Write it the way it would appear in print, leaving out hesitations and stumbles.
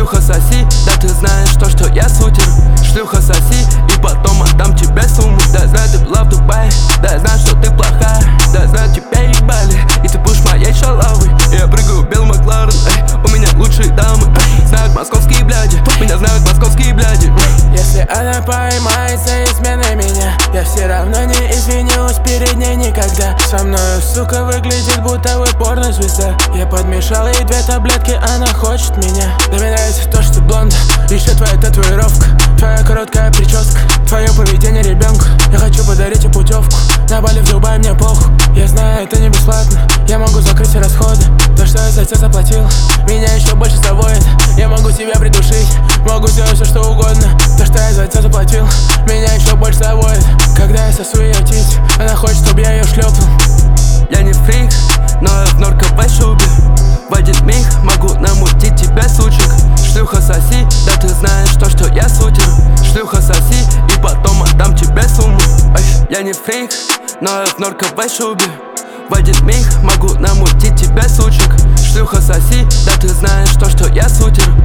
Шлюха соси, да ты знаешь то, что я сутер. Шлюха соси, и потом отдам тебе сумму. Да знаю, ты была в Дубае, да знаю, что ты плохая. Да знаю, тебя ебали, и ты будешь моей шалавой. Я прыгаю в белый Макларен, у меня лучшие дамы. Знают московские бляди, меня знают московские бляди. Если она поймается изменой меня, я все равно не извинюсь перед ней никогда. Со мною, сука, выглядит будто вы порнозвезда. Я подмешал ей 2 таблетки, она хочет меня. Да мне нравится то, что ты блонд, еще твоя татуировка, твоя короткая прическа, твое поведение ребенку. Я хочу подарить ей путевку на Бали, в Дубай, мне похуй. Я знаю, это не бесплатно, я могу закрыть все расходы. То, что я за тебя заплатил, меня еще больше заводит. Я могу тебя придушить, могу сделать все, что угодно. То, что я за тебя заплатил, меня еще больше заводит. Когда я сосу ее тить, она хочет, чтобы я ее шлепнул. Я не фрик, но я в норковой шубе. В один миг могу намутить тебя, сучек. Шлюха соси, да ты знаешь то, что я сутер. Шлюха соси, и потом отдам тебе сумму. Я не фрик, но я в норковой шубе. В один миг могу намутить тебя, сучек. Шлюха соси, да ты знаешь то, что я сутер.